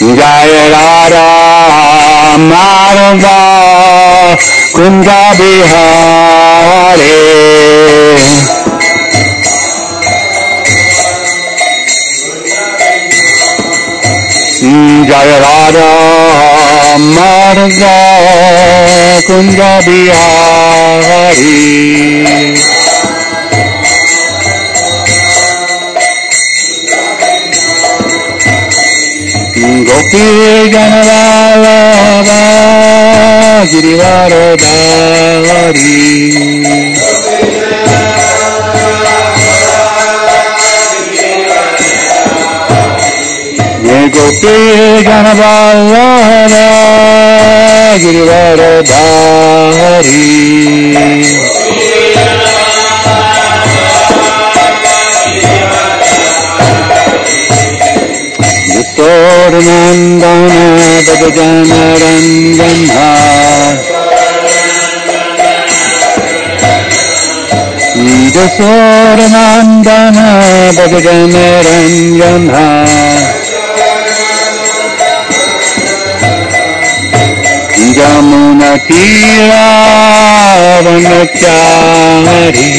Jaya Radha Madhava Kunja Bihari Jaya Radha Madhava Kunja Bihari Gopi Ganavallabha Girivaradhari Gopi Ganavallabha Girivaradhari Nandana Bhajana Ranjana Jasora Nandana Bhajana Ranjana Jamuna Tira Vanachari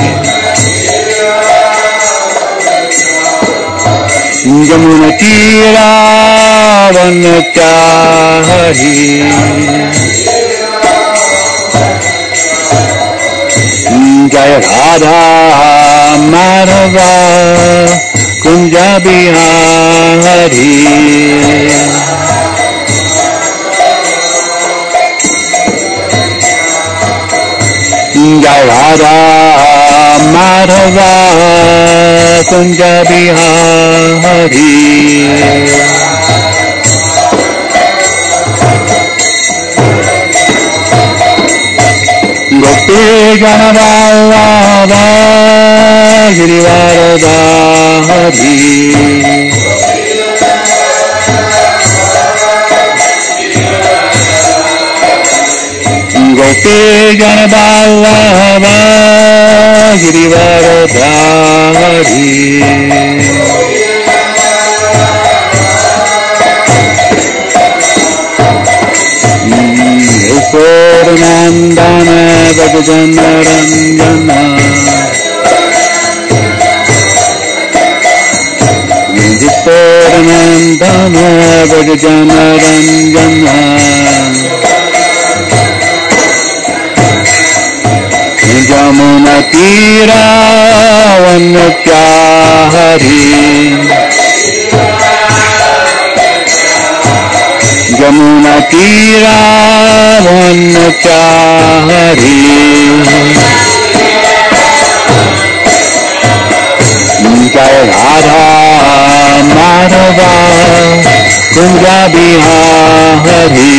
Jamuna Tira Vanachari Jaya Radha Madhava Kunja Bihari Jaya Radha Madhava Kunja Bihari Gopi Ganavallabha Girivaradhari Gopi Ganavallabha Girivaradhari Nandana Bhajana Ranjana Nandana Bhajana Ranjana Jamuna Tira Vanachari Jamuna Tira Vanachari Jaya Radha Madhava Kunja Bihari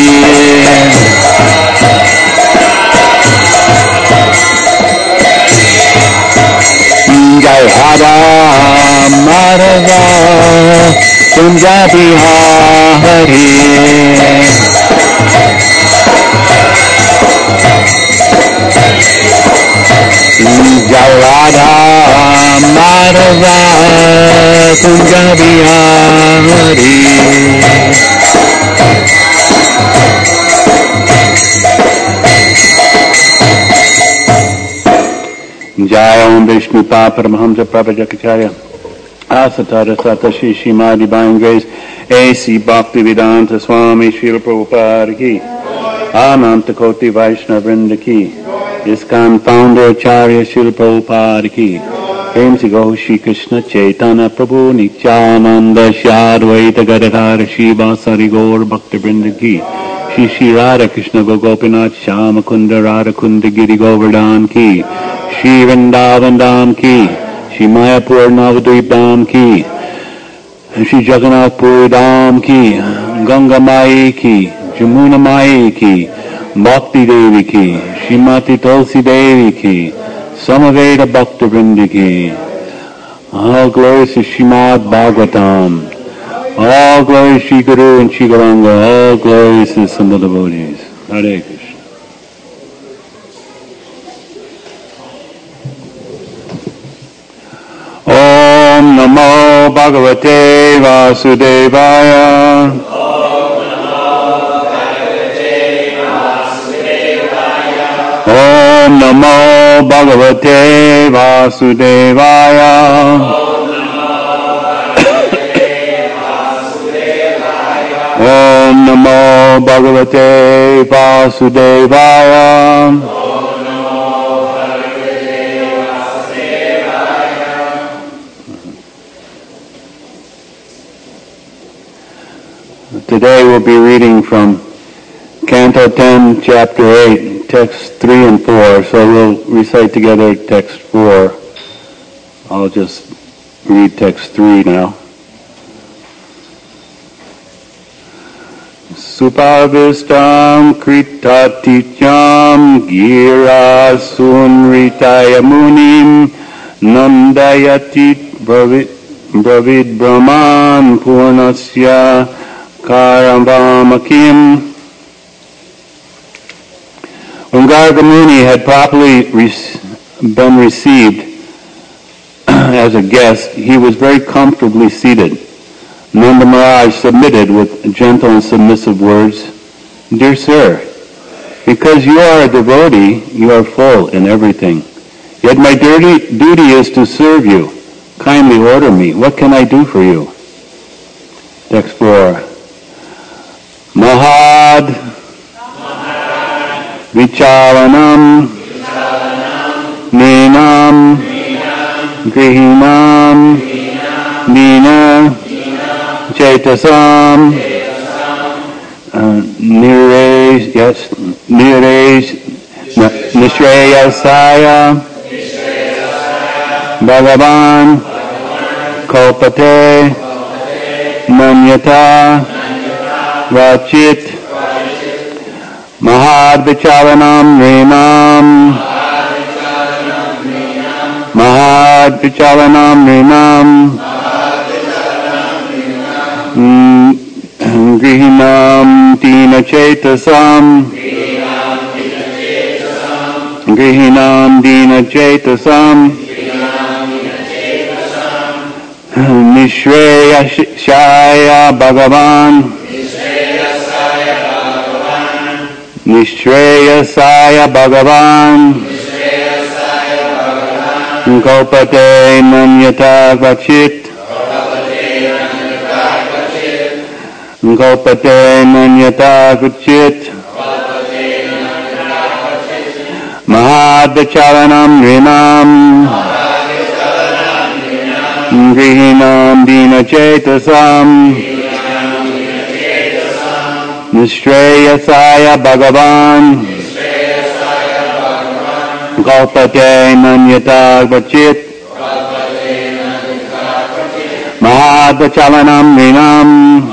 Jaya Radha Madhava Kunja Bihari Jaya Radha Madhava Kunja Bihari Jai Om Vishnu Paramahamsa Prabhupada Asatara Satashi Shima Divine Grace A.C. Bhaktivedanta Swami Srila Prabhupada Ki Ananta Koti Vaishnava Vrinda Ki ISKCON Founder Acharya Srila Prabhupada Ki Premsi Gaur Shri Krishna Chaitanya Prabhu Nityananda Shri Advaita Gadadhara Shiva Sari Gaur Bhakta Vrinda Ki Shri Shri Radha Krishna Gopinath Shama Kunda Radha Kunda Giri Govardhan Ki Shri Vrindavan Dham Ki Shri Mayapur Navadvip Dham Ki Shri Jagannath Puri Dham Ki Ganga Mai Ki Jamuna Mai Ki Bhakti Devi Ki Srimati Tulsi Devi Ki Samaveda Bhakta Vrinda Ki All glories to Srimad Bhagavatam. All glories to Shri Guru and Shri Gauranga. All glories to the Sambhava devotees. Hare Krishna. Om Namo Bhagavate Vasudevaya. Om Namo Bhagavate Vasudevaya. Om Namo Bhagavate Vasudevaya. Today we'll be reading from Canto 10, Chapter 8, Texts 3 and 4. So we'll recite together Text 4. I'll just read Text 3 now. Supavistam kritatityam gira sunritaya munim nandayatit bravid brahman purnasya karambamakim. When Garga Muni had properly been received as a guest, he was very comfortably seated. Nanda Maharaj submitted with gentle and submissive words, "Dear sir, because you are a devotee, you are full in everything. Yet my duty is to serve you. Kindly order me. What can I do for you?" Text 4. Mahad Vicharanam Ninam Grihinam Nina Chetasam Nishreyasaya Bhagavan Kalpate Manyata Vachit Mahad Vicharanam Rinam Mahad Vicharanam Rinam Grihinam Dina Chetasam Grihinam Dina Chetasam Nishreyasaya Bhagavan Nishreyasaya Bhagavan Kalpate Manyata Vachit Kalpate Manyata Vachit Mahadacharanam Rinam Grihinam Dina Chetasam Nishreyasaya Bhagavan Kalpate Manyata Vachit Mahadacharanam Rinam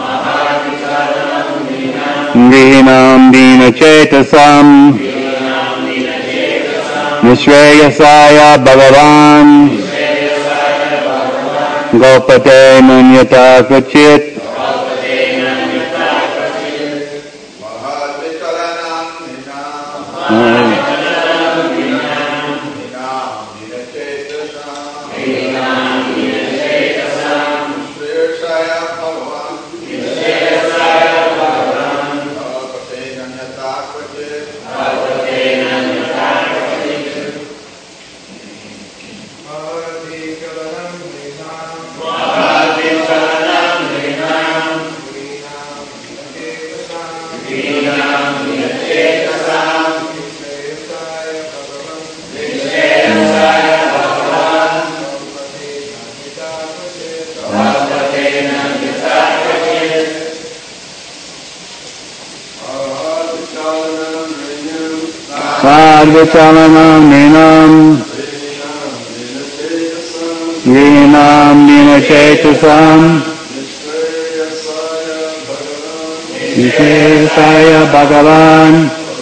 Grihinam Dina Chetasam Nishreyasaya Bhagavan Kalpate Manyata Vachit Vicharanam Ninam Grihinam Dina Chetasam Nishreyasaya Bhagavan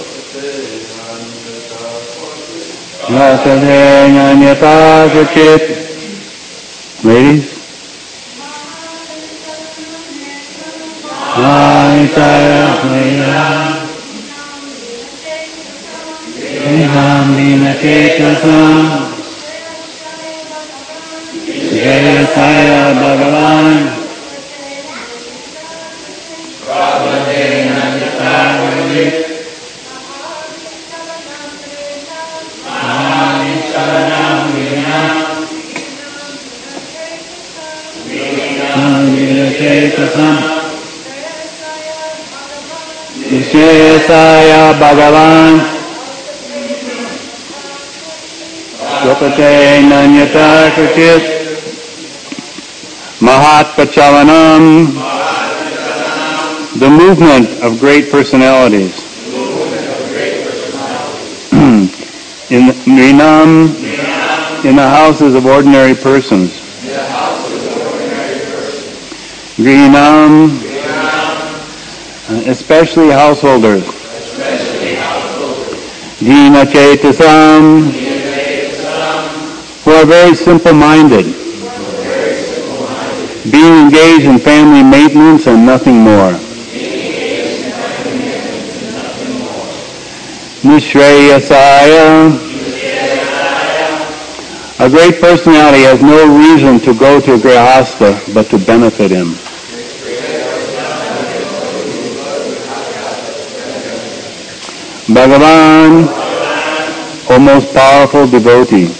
Kalpate Manyata Vachit. Ladies. Dina Chetasam Saya Bhagavan Saya Bhagavan Swapate Nanyata Kritit Mahat Pachavanam, the movement of great personalities. In Rinam, in the houses of ordinary persons. Grinam, especially householders. Dina Chetasam, who are very simple-minded, being engaged in family maintenance and nothing more. Nishreyasaya, a great personality has no reason to go to a grihastha but to benefit him. Bhagavan, O most powerful devotee.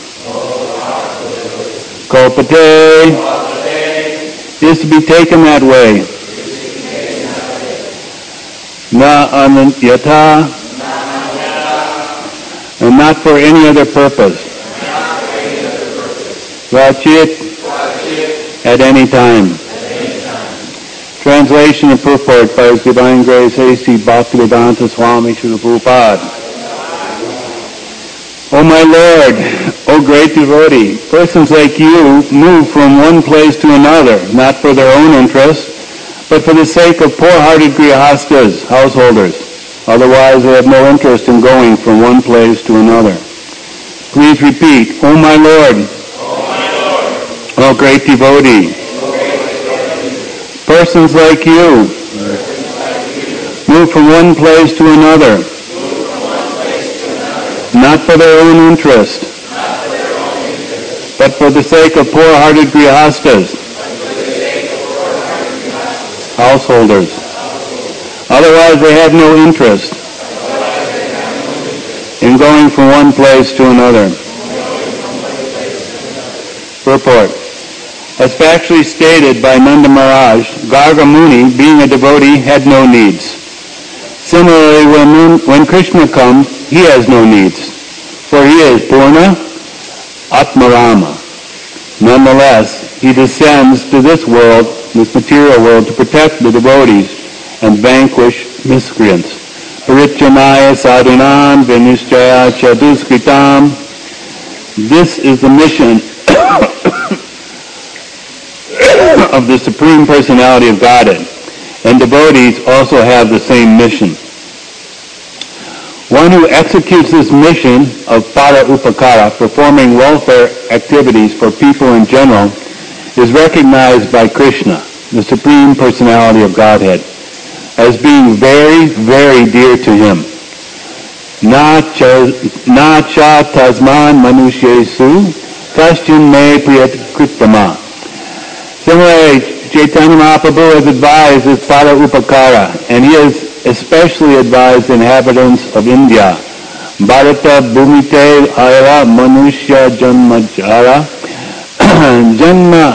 Kalpate is to be taken that way. Na ananyata, and not for any other purpose. Rachit, at any time. Translation and purport by His Divine Grace A.C. Bhaktivedanta Swami Srila Prabhupada. O my Lord, O great devotee, persons like you move from one place to another, not for their own interest, but for the sake of poor-hearted grihastas, householders. Otherwise, they have no interest in going from one place to another. Please repeat, O my Lord, O great devotee, persons like you move from one place to another, not for their own interest, but for the sake of poor-hearted grihastas, householders. Otherwise, they have no interest in going from one place to another. Purport. As factually stated by Nanda Maharaj, Garga Muni, being a devotee, had no needs. Similarly, when Krishna comes, he has no needs, for he is Purna Atmarama. Nonetheless, he descends to this world, this material world, to protect the devotees and vanquish miscreants. Parichanaya sadhunam vinishchaya chaduskritam. This is the mission of the Supreme Personality of Godhead, and devotees also have the same mission. One who executes this mission of para upakara, performing welfare activities for people in general, is recognized by Krishna, the Supreme Personality of Godhead, as being very, very dear to him. Na cha tasman manushyesu kaschin me priyat kritama. Similarly, Chaitanya Mahaprabhu has advised as para upakara, and he has especially advised inhabitants of India. Bharata bhumite ayara manushya janmajara janma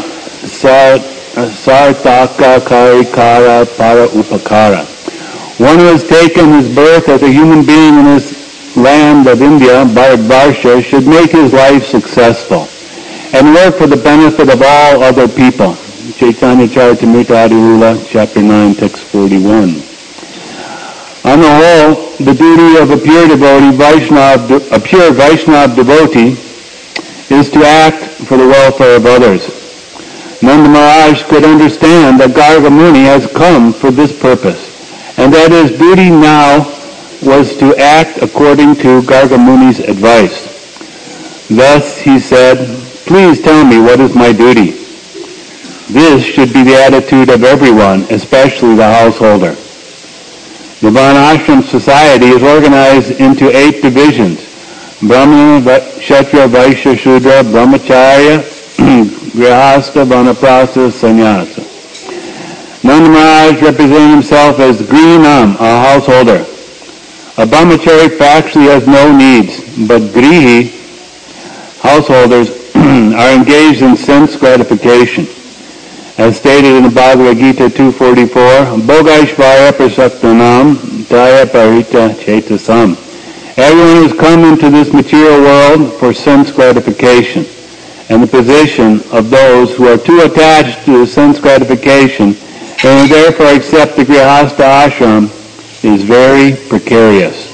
sartaka karikara para upakara. One who has taken his birth as a human being in this land of India, Bharatvarsha, should make his life successful and work for the benefit of all other people. Chaitanya Charitamrita Adilila, Chapter 9, Text 41. On the whole, the duty of a pure devotee, a pure Vaishnava devotee, is to act for the welfare of others. Nanda Maharaj could understand that Garga Muni has come for this purpose, and that his duty now was to act according to Garga Muni's advice. Thus he said, "Please tell me what is my duty." This should be the attitude of everyone, especially the householder. The Varnashram society is organized into 8 divisions: Brahmana, Kshatriya, Vaishya, Shudra, Brahmacharya, Grihastha, Vanaprastha, Sannyasa. Nanda Maharaj represented himself as Grihinam, a householder. A brahmachari factually has no needs, but Grihi, householders, are engaged in sense gratification. As stated in the Bhagavad Gita 2:44, Bhogaishvaya prasaktanam daya parita chetasam. Everyone has come into this material world for sense gratification, and the position of those who are too attached to the sense gratification and therefore accept the Grihastha ashram is very precarious.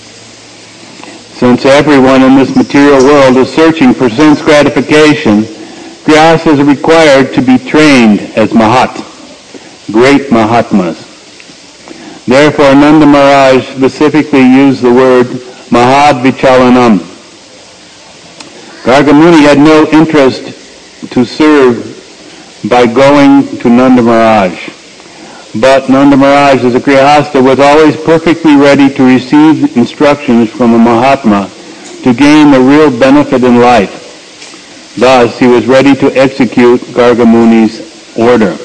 Since everyone in this material world is searching for sense gratification, Grihasthas are required to be trained as Mahat, great Mahatmas. Therefore, Nanda Maharaj specifically used the word Mahad Vichalanam. Gargamuni had no interest to serve by going to Nanda Maharaj. But Nanda Maharaj, as a Grihastha, was always perfectly ready to receive instructions from a Mahatma to gain the real benefit in life. Thus, he was ready to execute Gargamuni's order.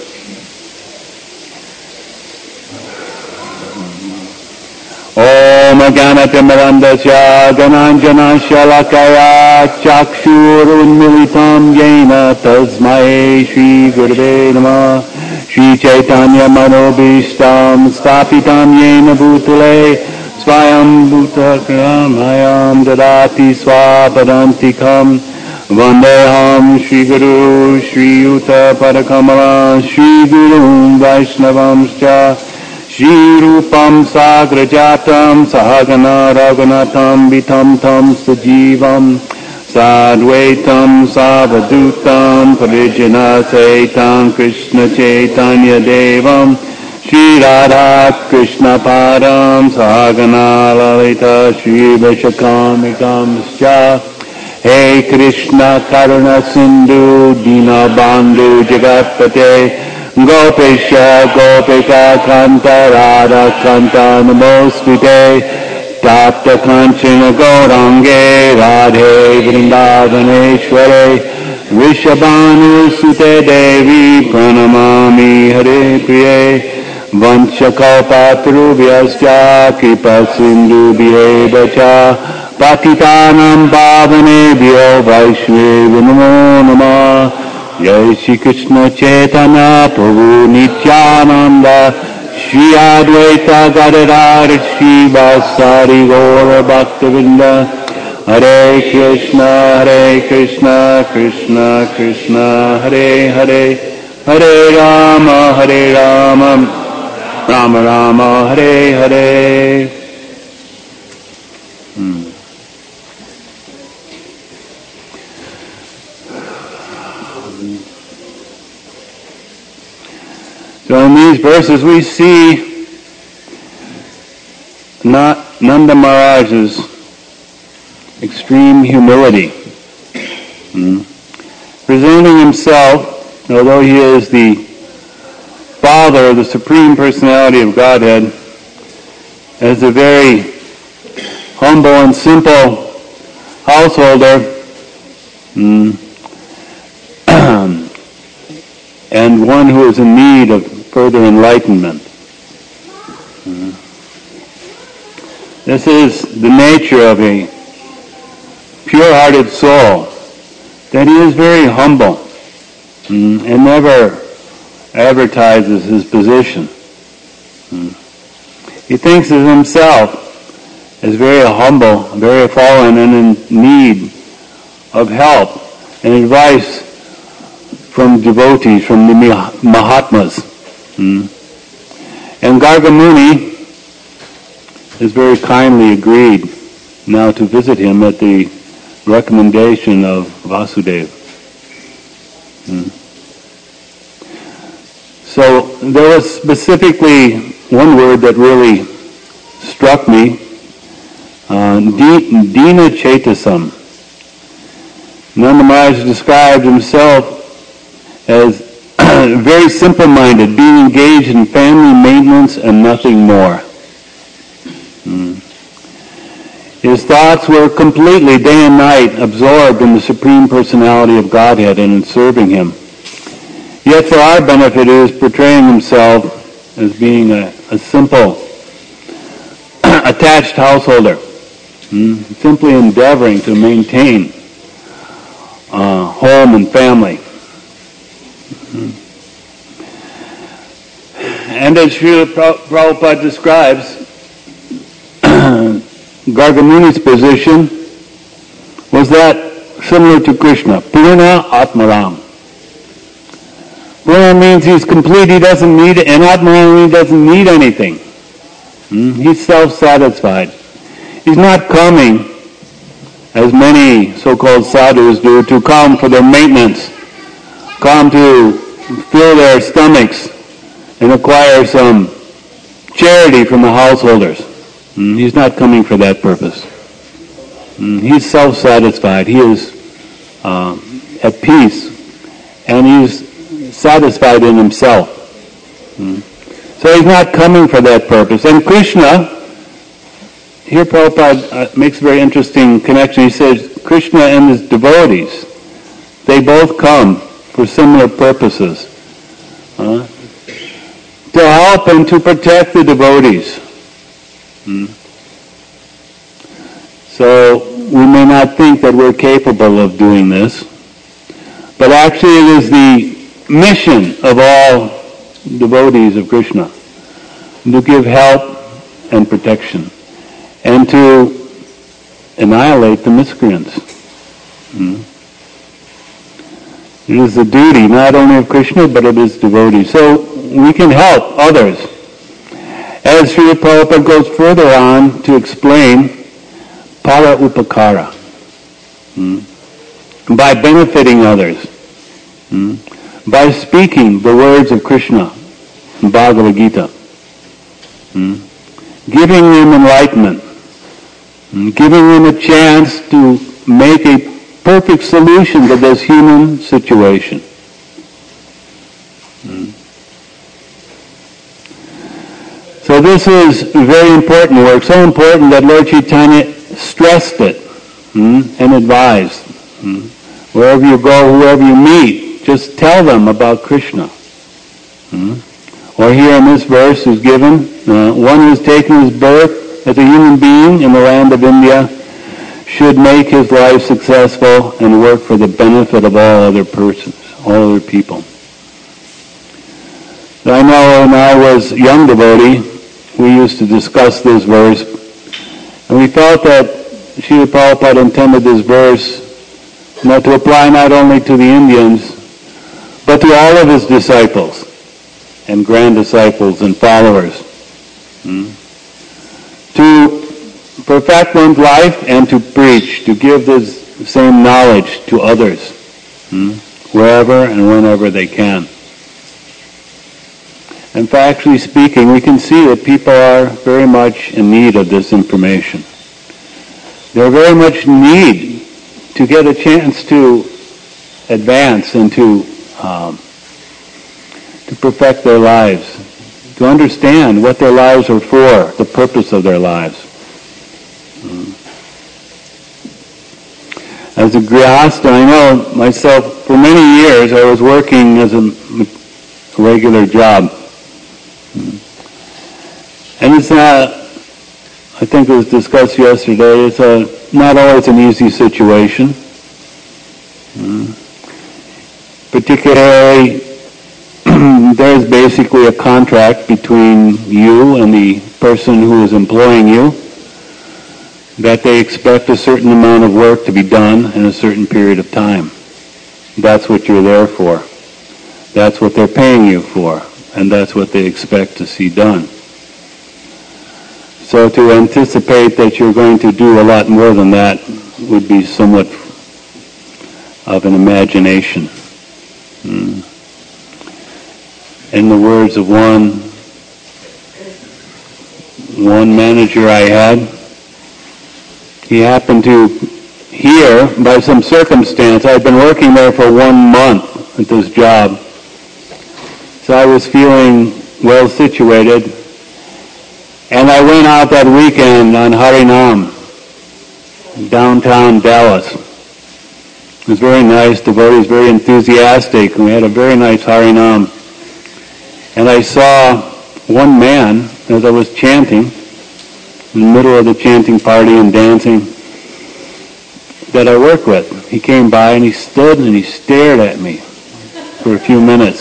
Om Ganatimarandasya Gananjana Shalakaya Chakshurunmilitam Yena Tasmai Shri Gurave Namah Shri Chaitanya Manobishtam Stapitam Yena Bhutale Swayam Bhutakram Hayam Dadati Swapadantikam Vandeham Shri Guru Shri Yuta Parakamala Shri Guru Vaishnavamscha Shri Rupam Sagrajatam Sahagana Raghunatam Vitam Tam Sajivam Sadvaitam Savadutam Parijana Saitam Krishna Chaitanya Devam Shri Radha Krishna Padam Sahagana Lalita Shri Vishakam Scha Hey Krishna Karuna Sindhu Dina Bandhu Jagatpate Gopisha Gopika Kanta Radha Kanta Namostute Tapta Kanchana Gaurange Radhe Vrindavaneshware Vishabhanu Sute Devi Pranamami Hare Priye Vanchakalpatarubhyascha Kripa Sindhubhye Vacha Patitanam Bhavanebhyo Vaishve Namo Namah Jai Shri Krishna Chaitanya Prabhu Nityananda Shri Advaita Gadadhar Shri Vasari Gaura Bhaktavinda Hare Krishna Krishna Krishna Hare Hare Hare Rama Rama Rama Hare Hare. So in these verses we see Nanda Maharaj's extreme humility. Presenting himself, although he is the Father of the Supreme Personality of Godhead, as a very humble and simple householder, and one who is in need of further enlightenment. This is the nature of a pure-hearted soul, that he is very humble and never advertises his position. He thinks of himself as very humble, very fallen, and in need of help and advice from devotees, from the Mahatmas. And Gargamuni has very kindly agreed now to visit him at the recommendation of Vasudeva. So there was specifically one word that really struck me, Dina Chetasam. Nanda Maharaj described himself as very simple-minded, being engaged in family maintenance and nothing more. His thoughts were completely, day and night, absorbed in the Supreme Personality of Godhead and in serving Him. Yet for our benefit, he was portraying himself as being a simple, attached householder, simply endeavoring to maintain home and family. And as Srila Prabhupada describes, Gargamuni's position was that similar to Krishna, Purna Atmaram. Purna means he's complete, he doesn't need it, and Atmaram, he doesn't need anything. He's self-satisfied. He's not coming, as many so-called sadhus do, to come for their maintenance, come to fill their stomachs and acquire some charity from the householders. He's not coming for that purpose. He's self-satisfied. He is at peace, and he's satisfied in himself. So he's not coming for that purpose. And Krishna, here Prabhupada makes a very interesting connection. He says Krishna and his devotees, they both come for similar purposes. To help and to protect the devotees. So we may not think that we're capable of doing this, but actually it is the mission of all devotees of Krishna to give help and protection and to annihilate the miscreants. It is the duty not only of Krishna but of his devotees. So we can help others. As Srila Prabhupada goes further on to explain para upakara, by benefiting others, by speaking the words of Krishna in Bhagavad Gita, giving them enlightenment, giving them a chance to make a perfect solution to this human situation. So this is very important work, so important that Lord Chaitanya stressed it and advised. Wherever you go, whoever you meet, just tell them about Krishna. Or here in this verse is given, one who has taken his birth as a human being in the land of India should make his life successful and work for the benefit of all other persons, all other people. I know when I was a young devotee, we used to discuss this verse, and we felt that Srila Prabhupada intended this verse to apply not only to the Indians, but to all of his disciples and grand disciples and followers. To perfect one's life and to preach, to give this same knowledge to others, wherever and whenever they can. And factually speaking, we can see that people are very much in need of this information. They're very much in need to get a chance to advance and to perfect their lives, to understand what their lives are for, the purpose of their lives. As a grihastha, I know myself, for many years I was working as a regular job. And it's not, I think it was discussed yesterday, it's not always an easy situation. Particularly, there's basically a contract between you and the person who is employing you, that they expect a certain amount of work to be done in a certain period of time. That's what you're there for. That's what they're paying you for. And that's what they expect to see done. So to anticipate that you're going to do a lot more than that would be somewhat of an imagination. In the words of one manager I had, he happened to hear, by some circumstance, I'd been working there for 1 month at this job, so I was feeling well situated, and I went out that weekend on Harinam, downtown Dallas. It was very nice, devotees very enthusiastic, and we had a very nice Harinam. And I saw one man, as I was chanting, in the middle of the chanting party and dancing, that I work with. He came by and he stood and he stared at me for a few minutes.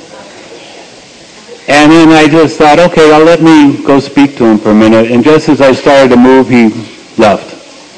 And then I just thought, okay, well, let me go speak to him for a minute. And just as I started to move, he left.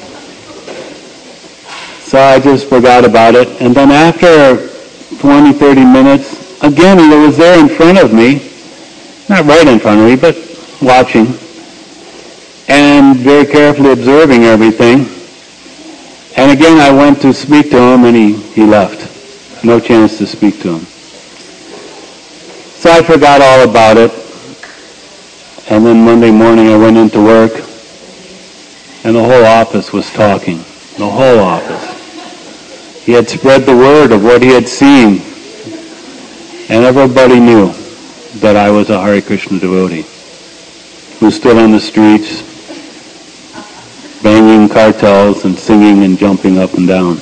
So I just forgot about it. And then after 20, 30 minutes, again, he was there in front of me. Not right in front of me, but watching. And very carefully observing everything. And again, I went to speak to him, and he left. No chance to speak to him. So I forgot all about it. And then Monday morning, I went into work, and the whole office was talking. The whole office. He had spread the word of what he had seen, and everybody knew that I was a Hare Krishna devotee who stood on the streets banging cartels and singing and jumping up and down.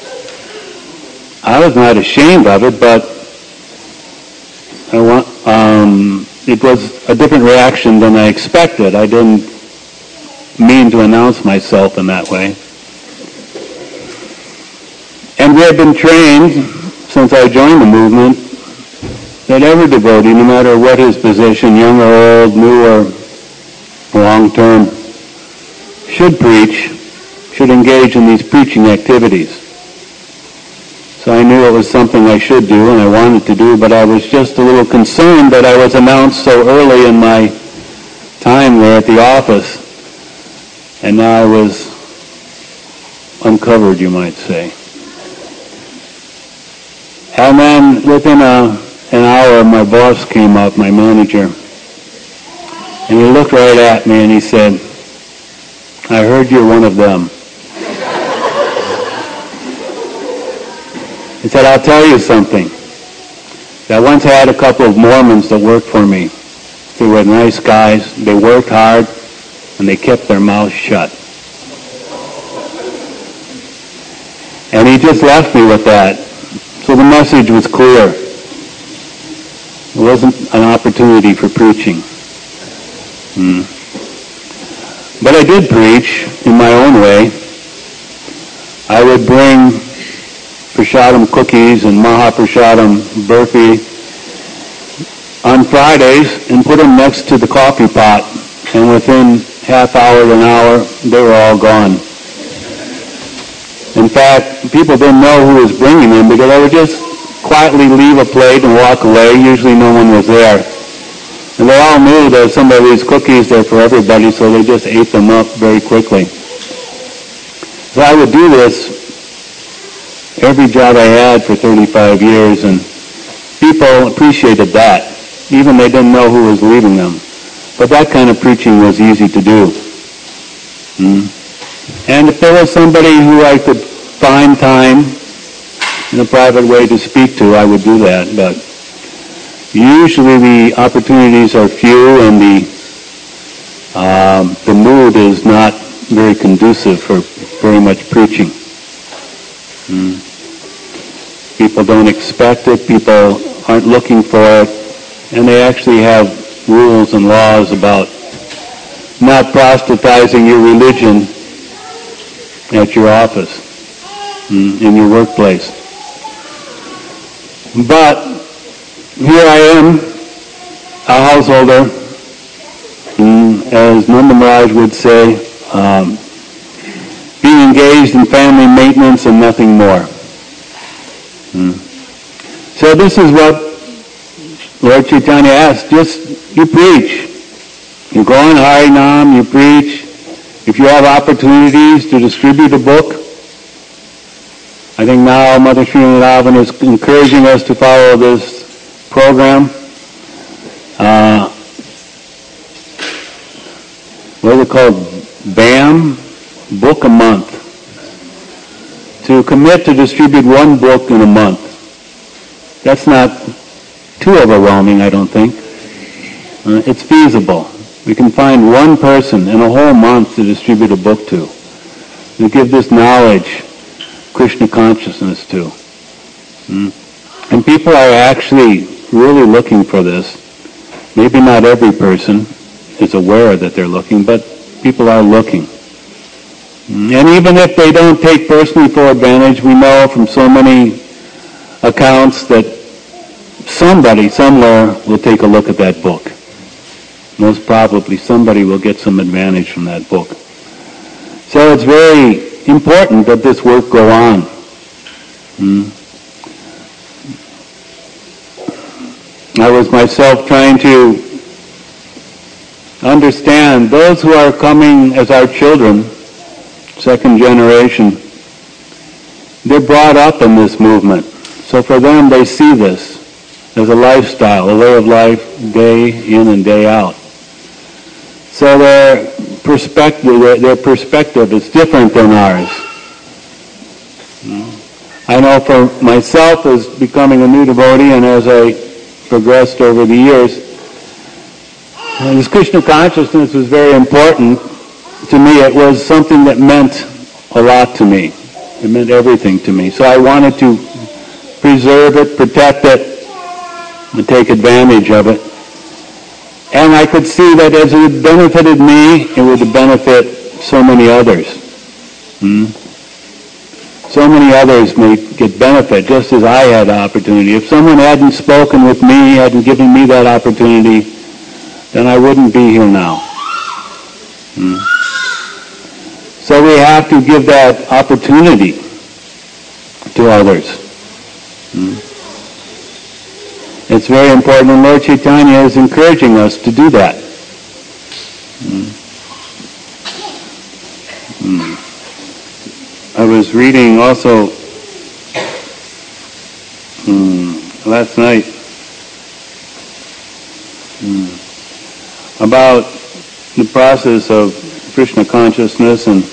I was not ashamed of it, but it was a different reaction than I expected. I didn't mean to announce myself in that way. And we have been trained, since I joined the movement, that every devotee, no matter what his position, young or old, new or long-term, should preach, should engage in these preaching activities. So I knew it was something I should do and I wanted to do, but I was just a little concerned that I was announced so early in my time there at the office, and now I was uncovered, you might say. And then within an hour, my boss came up, my manager, and he looked right at me and he said, "I heard you're one of them." He said, "I'll tell you something. I once had a couple of Mormons that worked for me. They were nice guys. They worked hard, and they kept their mouths shut." And he just left me with that. So the message was clear. It wasn't an opportunity for preaching. But I did preach in my own way. I would bring prasadam cookies and Mahaprasadam burfi on Fridays and put them next to the coffee pot. And within half hour to an hour, they were all gone. In fact, people didn't know who was bringing them because I would just quietly leave a plate and walk away. Usually no one was there. And they all knew there were some of these cookies there for everybody, so they just ate them up very quickly. So I would do this every job I had for 35 years, and people appreciated that. Even they didn't know who was leaving them. But that kind of preaching was easy to do. And if there was somebody who I could find time in a private way to speak to, I would do that. But usually the opportunities are few, and the mood is not very conducive for very much preaching. People don't expect it. People aren't looking for it. And they actually have rules and laws about not proselytizing your religion at your office, in your workplace. But here I am, a householder, as Nanda Maharaj would say, being engaged in family maintenance and nothing more. So this is what Lord Chaitanya asked. Just, you preach. You go on Harinam, you preach. If you have opportunities to distribute a book, I think now Mother Srinivadavan is encouraging us to follow this program. What is it called? BAM, book a month. To commit to distribute one book in a month. That's not too overwhelming, I don't think. It's feasible. We can find one person in a whole month to distribute a book to. to give this knowledge, Krishna consciousness to. And people are actually really looking for this. Maybe not every person is aware that they're looking, but people are looking. And even if they don't take personally full advantage, we know from so many accounts that somebody somewhere will take a look at that book. Most probably somebody will get some advantage from that book. So it's very important that this work go on. I was myself trying to understand those who are coming as our children, second generation, they're brought up in this movement. So for them, they see this as a lifestyle, a way of life, day in and day out. So their perspective is different than ours. I know for myself as becoming a new devotee and as I progressed over the years, this Krishna consciousness was very important to me. It was something that meant a lot to me. It meant everything to me. So I wanted to preserve it, protect it, and take advantage of it. And I could see that as it benefited me, it would benefit so many others. So many others may get benefit, just as I had the opportunity. If someone hadn't spoken with me, hadn't given me that opportunity, then I wouldn't be here now. So we have to give that opportunity to others. It's very important, and Lord Chaitanya is encouraging us to do that. I was reading also last night about the process of Krishna consciousness and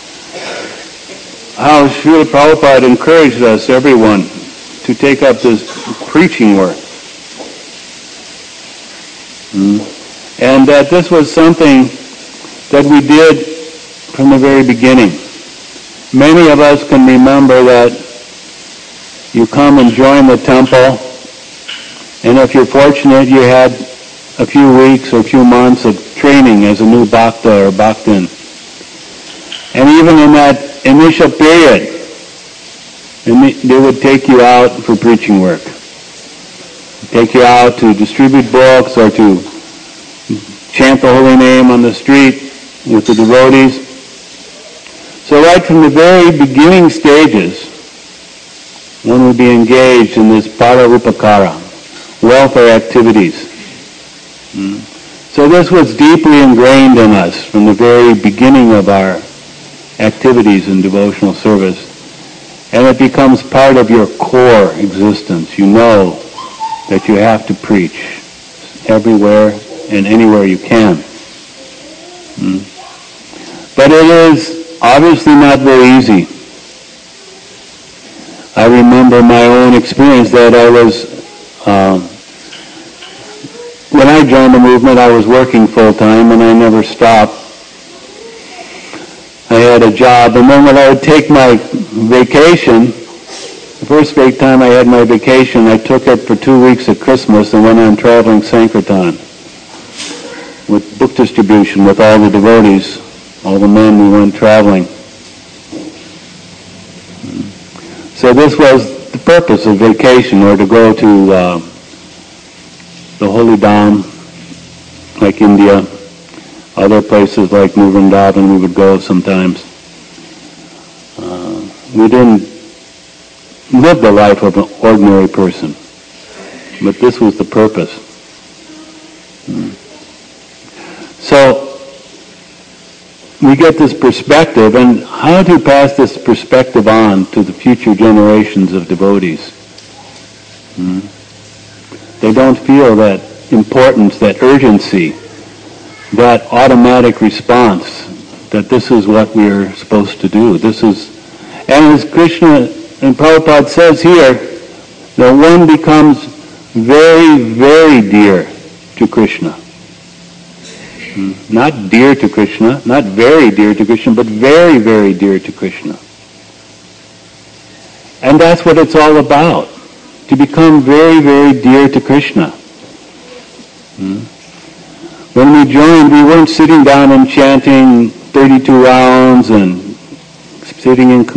how Srila Prabhupada encouraged us, everyone, to take up this preaching work. And that this was something that we did from the very beginning. Many of us can remember that you come and join the temple, and if you're fortunate, you had a few weeks or a few months of training as a new bhakta or bhaktin. And even in that initial period, they would take you out for preaching work. Take you out to distribute books or to chant the holy name on the street with the devotees. So right from the very beginning stages, one would be engaged in this para-upakara, welfare activities. So this was deeply ingrained in us from the very beginning of our activities in devotional service. And it becomes part of your core existence. You know that you have to preach everywhere and anywhere you can. But it is obviously not very easy. I remember my own experience that I was, when I joined the movement, I was working full-time and I never stopped. I had a job, and then when I would take my vacation, the first time I had my vacation, I took it for 2 weeks at Christmas and went on traveling Sankirtan with book distribution with all the devotees, all the men we went traveling. So this was the purpose of vacation, or to go to the Holy Dham, like India, other places like Vrindavan we would go sometimes. We didn't live the life of an ordinary person, but this was the purpose. So we get this perspective, and how to pass this perspective on to the future generations of devotees. They don't feel that importance, that urgency, that automatic response, that this is what we're supposed to do. This is, and as Krishna and Prabhupada says here, that one becomes very, very dear to Krishna. Not dear to Krishna, not very dear to Krishna, but very, very dear to Krishna. And that's what it's all about, to become very, very dear to Krishna. When we joined, we weren't sitting down and chanting 32 rounds and sitting in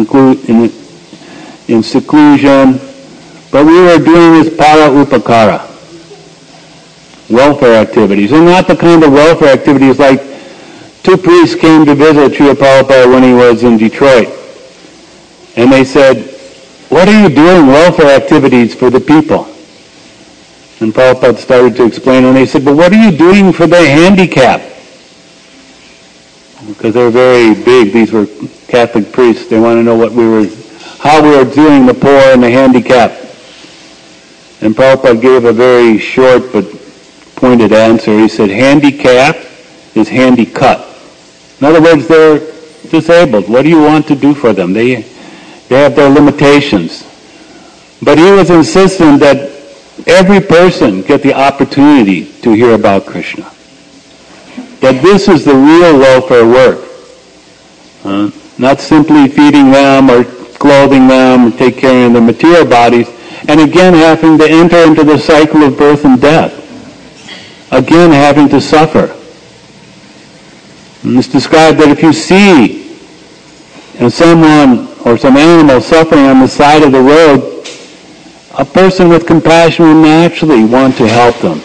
seclusion, but we were doing this para upakara, welfare activities, and not the kind of welfare activities like two priests came to visit Srila Prabhupada when he was in Detroit, and they said, "What are you doing welfare activities for the people?" And Prabhupada started to explain, and they said, "But what are you doing for the handicapped?" Because they're very big. These were Catholic priests. They want to know how we were doing the poor and the handicapped. And Prabhupada gave a very short but pointed answer. He said, "Handicapped is handy cut." In other words, they're disabled. What do you want to do for them? They have their limitations. But he was insistent that every person get the opportunity to hear about Krishna. That this is the real welfare work. Not simply feeding them or clothing them or take care of their material bodies, and again having to enter into the cycle of birth and death. Again having to suffer. And it's described that if you see someone or some animal suffering on the side of the road, a person with compassion will naturally want to help them.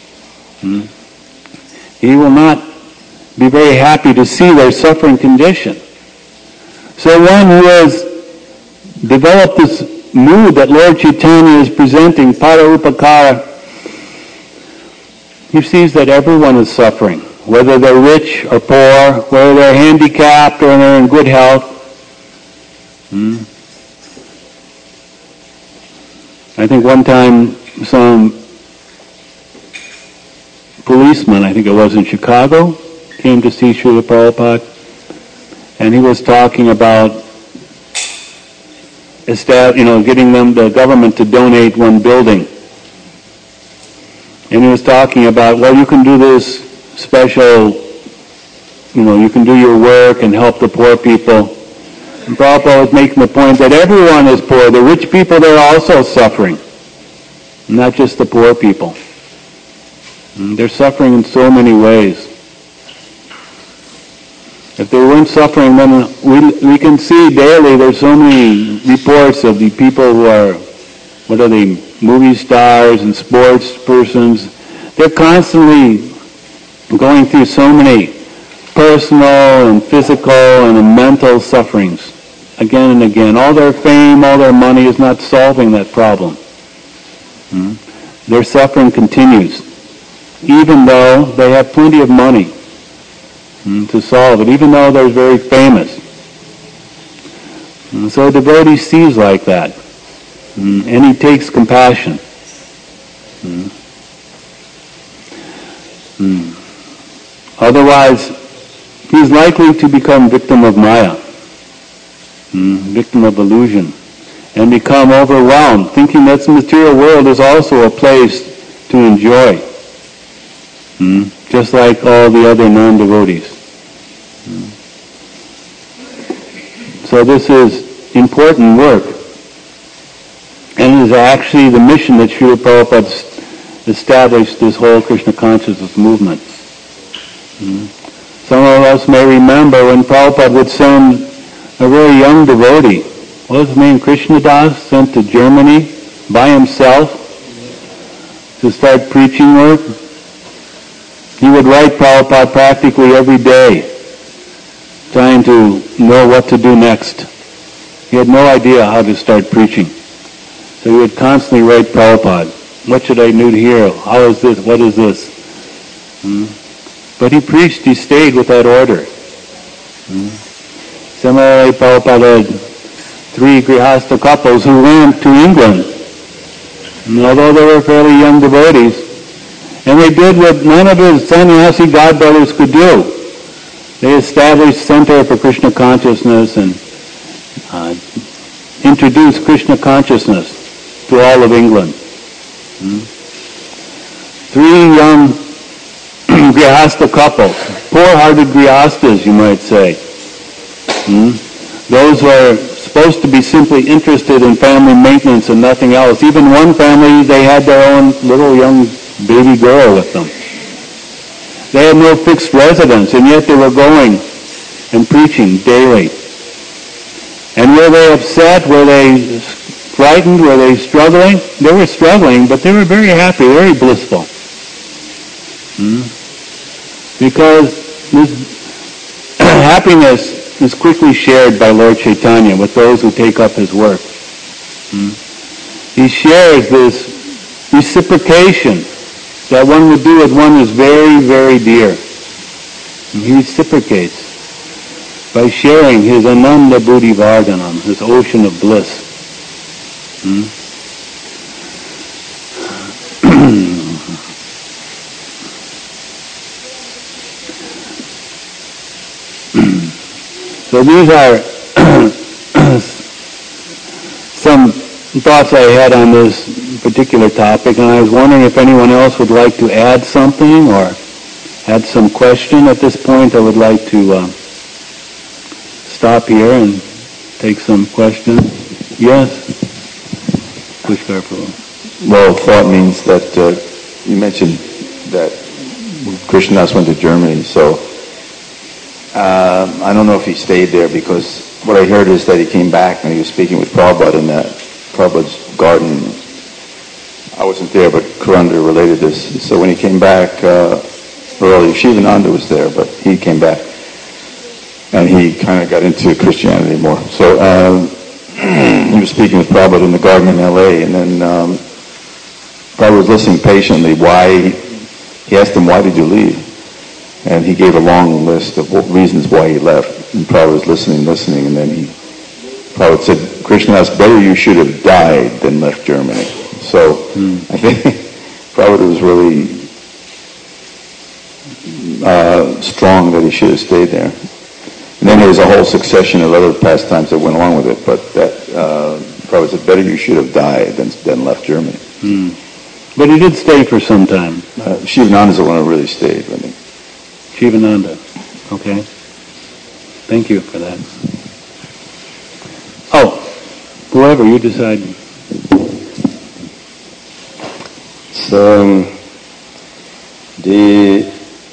He will not be very happy to see their suffering condition. So one who has developed this mood that Lord Chaitanya is presenting, para upakara, he sees that everyone is suffering, whether they're rich or poor, whether they're handicapped or they're in good health. I think one time some policeman, I think it was in Chicago, came to see Srila Prabhupada, and he was talking about getting the government to donate one building. And he was talking about, well, you can do this special, you can do your work and help the poor people. And Prabhupada was making the point that everyone is poor. The rich people, they're also suffering. Not just the poor people. They're suffering in so many ways. If they weren't suffering, then we can see daily there's so many reports of the people who are, movie stars and sports persons. They're constantly going through so many personal and physical and mental sufferings again and again. All their fame, all their money is not solving that problem. Their suffering continues, even though they have plenty of money to solve it, even though they're very famous. And so a devotee sees like that, and he takes compassion. Otherwise, he's likely to become victim of Maya, victim of illusion, and become overwhelmed, thinking that the material world is also a place to enjoy, just like all the other non-devotees. So this is important work, and it is actually the mission that Srila Prabhupada established this whole Krishna consciousness movement. Some of us may remember when Prabhupada would send a very young devotee, what was his name, Krishnadas, sent to Germany by himself to start preaching work. He would write Prabhupada practically every day, trying to know what to do next. He had no idea how to start preaching. So he would constantly write Prabhupada, what should I do here? How is this? What is this? But he preached, he stayed with that order. Similarly, Prabhupada had 3 Grihastha couples who went to England. And although they were fairly young devotees, and they did what none of his sannyasi godbrothers could do. They established Center for Krishna Consciousness and introduced Krishna Consciousness to all of England. 3 young some grihasta couples, poor-hearted grihastas, you might say. Those who are supposed to be simply interested in family maintenance and nothing else. Even one family, they had their own little young baby girl with them. They had no fixed residence, and yet they were going and preaching daily. And were they upset? Were they frightened? Were they struggling? They were struggling, but they were very happy, very blissful. Because this happiness is quickly shared by Lord Chaitanya with those who take up his work. He shares this reciprocation that one would do with one who's very, very dear. And he reciprocates by sharing his Ananda Buddhi Vardhanam, his ocean of bliss. So these are some thoughts I had on this particular topic, and I was wondering if anyone else would like to add something or had some question. At this point, I would like to stop here and take some questions. Yes? Pushkar Prabhu. Well, thought means that you mentioned that Krishnadas went to Germany, so I don't know if he stayed there, because what I heard is that he came back and he was speaking with Prabhupada in that Prabhupada's garden. I wasn't there, but Kuranda related this. So when he came back early, Shivananda was there, but he came back and he kind of got into Christianity more. So he was speaking with Prabhupada in the garden in L.A., and then Prabhupada was listening patiently. He asked him, why did you leave? And he gave a long list of reasons why he left. And Prabhupada was listening, and then Prabhupada said, Krishnadas, better you should have died than left Germany. So I think Prabhupada was really strong that he should have stayed there. And then there was a whole succession of other pastimes that went along with it, but that Prabhupada said, better you should have died than left Germany. But he did stay for some time. Shivananda's the one who really stayed, I think. Shivananda. Okay. Thank you for that. Oh, whoever, you decide. So, the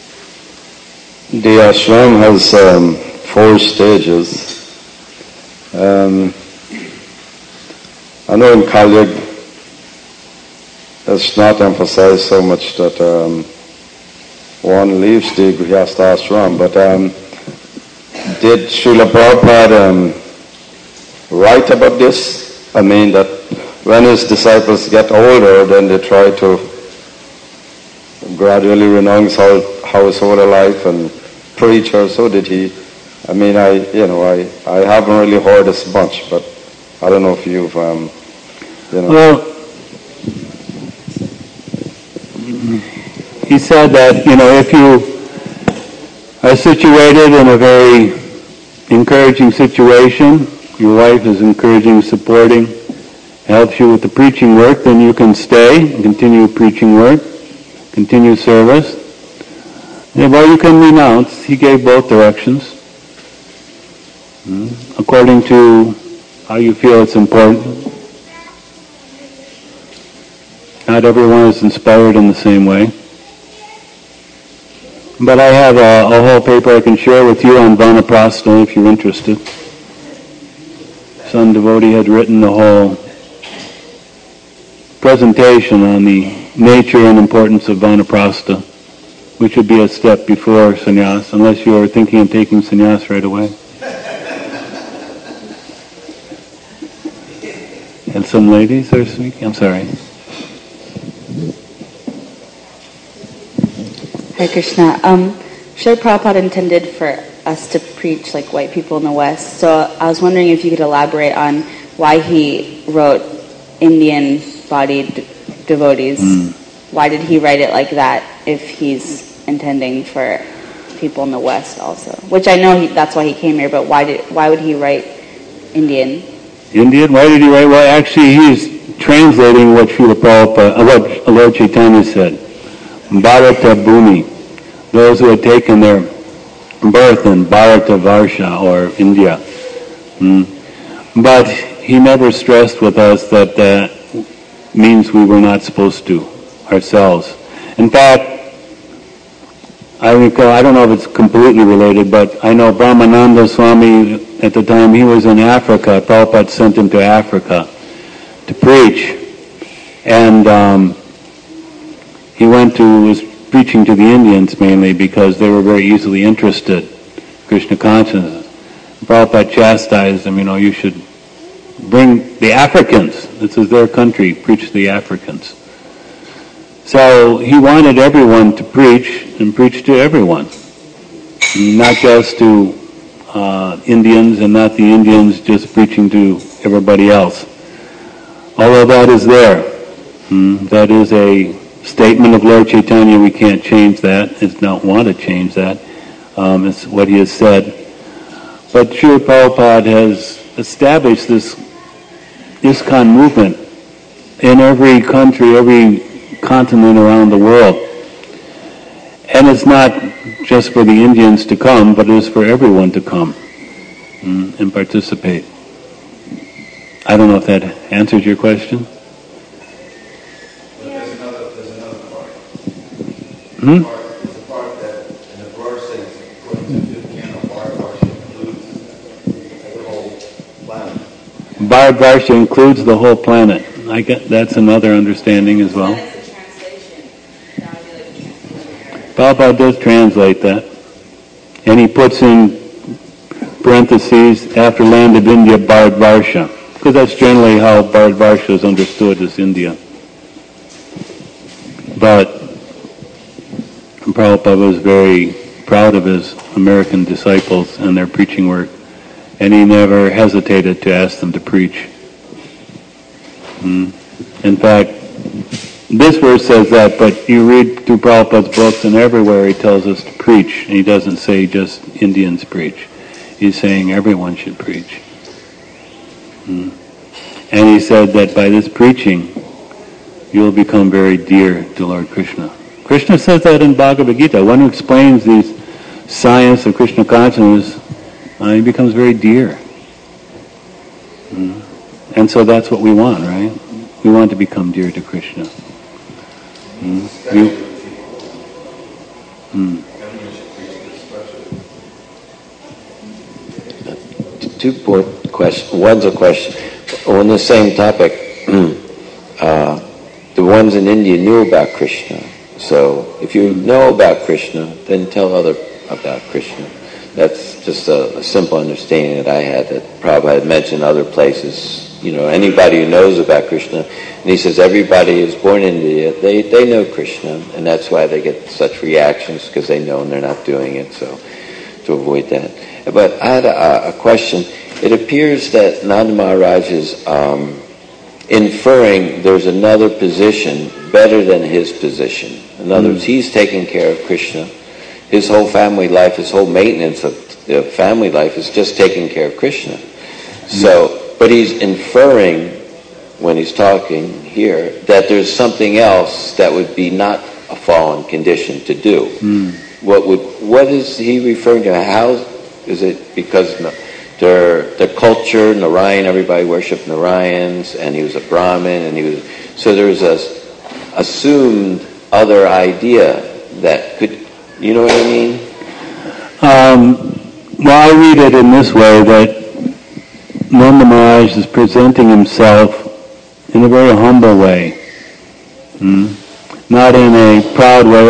ashram has 4 stages. I know in Kali Yuga it's not emphasized so much that one leaves the Grihastha ashram, but did Srila Prabhupada write about this? I mean that when his disciples get older, then they try to gradually renounce how his whole life and preach, or so did he. I mean, I haven't really heard this much, but I don't know if you've, Well, he said that, if you are situated in a very encouraging situation, your wife is encouraging, supporting, helps you with the preaching work, then you can stay and continue preaching work, continue service. Well, you can renounce. He gave both directions, according to how you feel it's important. Not everyone is inspired in the same way. But I have a whole paper I can share with you on Vanaprastha if you're interested. Some devotee had written the whole presentation on the nature and importance of Vanaprastha, which would be a step before sannyas, unless you are thinking of taking sannyas right away. And some ladies are speaking. I'm sorry. Hare Krishna. Srila Prabhupada intended for us to preach like white people in the West. So I was wondering if you could elaborate on why he wrote Indian-bodied devotees. Why did he write it like that if he's intending for people in the West also? Which I know that's why he came here, but why would he write Indian? Indian? Why did he write? Well, actually, he's translating what Srila Prabhupada, what Lord Chaitanya said. Bharata Bhumi, those who had taken their birth in Bharatavarsha or India. But he never stressed with us that that means we were not supposed to ourselves. In fact, I recall, I don't know if it's completely related, but I know Brahmananda Swami, at the time he was in Africa, Prabhupada sent him to Africa to preach. And he was preaching to the Indians mainly because they were very easily interested in Krishna consciousness. Prabhupada chastised them, you should bring the Africans, this is their country, preach to the Africans. So he wanted everyone to preach and preach to everyone, not just to Indians and not the Indians just preaching to everybody else. Although that is there. That is a statement of Lord Chaitanya, we can't change that, and don't want to change that. It's what he has said. But Srila Prabhupada has established this ISKCON movement in every country, every continent around the world. And it's not just for the Indians to come, but it is for everyone to come and participate. I don't know if that answers your question. There's another part. There's a part that, in the broader sense, according to the canon, Bharatavarsha includes the whole planet. Bharatavarsha includes the whole planet. That's another understanding as well. Prabhupada does translate that. And he puts in parentheses, after land of India, Bharatavarsha. Because that's generally how Bharatavarsha is understood as India. But Prabhupada was very proud of his American disciples and their preaching work. And he never hesitated to ask them to preach. In fact, this verse says that, but you read through Prabhupada's books and everywhere he tells us to preach. And he doesn't say just Indians preach. He's saying everyone should preach. And he said that by this preaching, you'll become very dear to Lord Krishna. Krishna says that in Bhagavad Gita. One who explains these science of Krishna consciousness, he becomes very dear. And so that's what we want, right? We want to become dear to Krishna. Two-point question. One's a question. On the same topic, the ones in India knew about Krishna. So if you know about Krishna, then tell others about Krishna. That's just a simple understanding that I had, that Prabhupada had mentioned other places. Anybody who knows about Krishna, and he says everybody who's born in India, they know Krishna, and that's why they get such reactions, because they know and they're not doing it, so to avoid that. But I had a question. It appears that Nanda Maharaj is inferring there's another position better than his position. In other words, he's taking care of Krishna. His whole family life, his whole maintenance of family life is just taking care of Krishna. So, but he's inferring, when he's talking here, that there's something else that would be not a fallen condition to do. What is he referring to? How is it? Because the culture, Narayan, everybody worshipped Narayans, and he was a Brahmin, and so there's a assumed other idea that could, you know what I mean? Well, I read it in this way, that Nanda Maharaj is presenting himself in a very humble way, not in a proud way.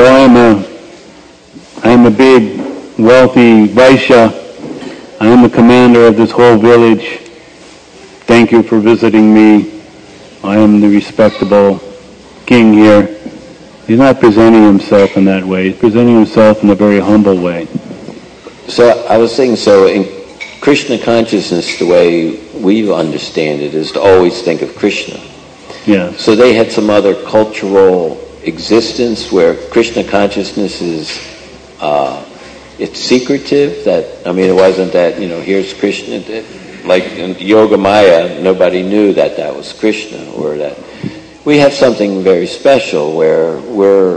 I am a big, wealthy Vaishya. I am the commander of this whole village. Thank you for visiting me. I am the respectable king here. He's not presenting himself in that way. He's presenting himself in a very humble way. So I was thinking, in Krishna consciousness, the way we understand it, is to always think of Krishna. Yeah. So they had some other cultural existence where Krishna consciousness is, it's secretive. It wasn't that, here's Krishna. Like in Yoga Maya, nobody knew that was Krishna, or that we have something very special where we're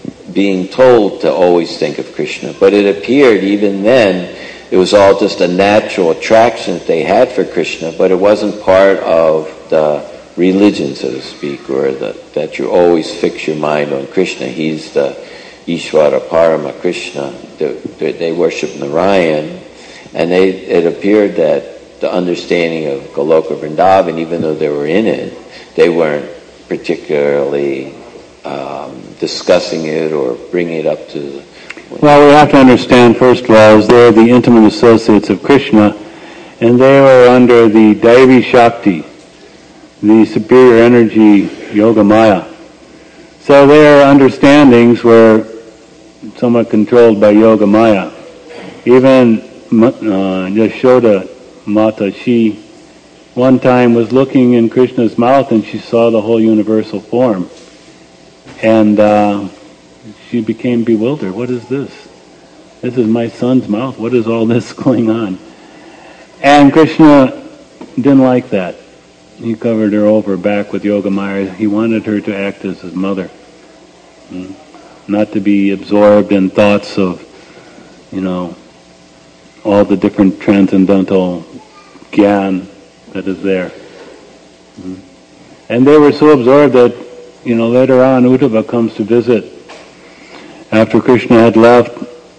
being told to always think of Krishna. But it appeared even then it was all just a natural attraction that they had for Krishna, but it wasn't part of the religion, so to speak, or that you always fix your mind on Krishna. He's the Ishvara Parama Krishna. They worship Narayan, and it appeared that the understanding of Goloka Vrindavan, even though they were in it, they weren't particularly discussing it or bringing it up to. Well, we have to understand, first of all, is they're the intimate associates of Krishna, and they were under the Daivi Shakti, the superior energy Yoga Maya. So their understandings were somewhat controlled by Yoga Maya. Even Yashoda Mata, she one time was looking in Krishna's mouth and she saw the whole universal form. And she became bewildered. What is this? This is my son's mouth. What is all this going on? And Krishna didn't like that. He covered her over back with Yoga Maya. He wanted her to act as his mother. Not to be absorbed in thoughts of, all the different transcendental gyan that is there. And they were so absorbed that, later on Uddhava comes to visit after Krishna had left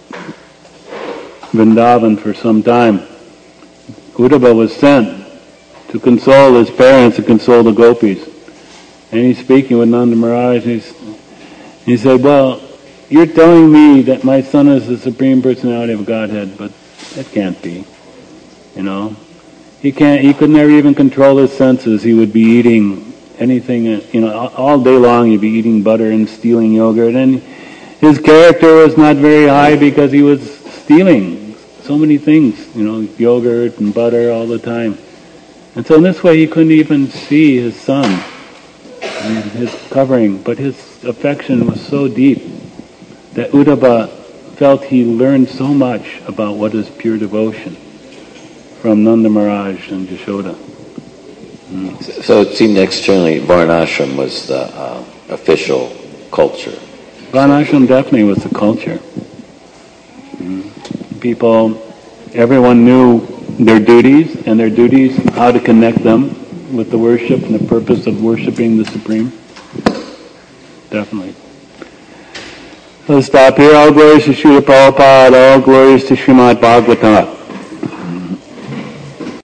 Vrindavan for some time. Uddhava was sent to console his parents and console the gopis. And he's speaking with Nanda Maharaj. He said, well, you're telling me that my son is the Supreme Personality of Godhead, but that can't be. He could never even control his senses. He would be eating anything, all day long he'd be eating butter and stealing yogurt. And his character was not very high because he was stealing so many things, yogurt and butter all the time. And so in this way he couldn't even see his son and his covering, but his affection was so deep that Uddhava felt he learned so much about what is pure devotion from Nanda Maharaj and Yashoda. So it seemed externally Varnashram was the official culture. Varnashram definitely was the culture. Everyone knew their duties, how to connect them with the worship and the purpose of worshiping the Supreme. Definitely. Let's stop here. All glories to Srila Prabhupada, all glories to Srimad Bhagavatam.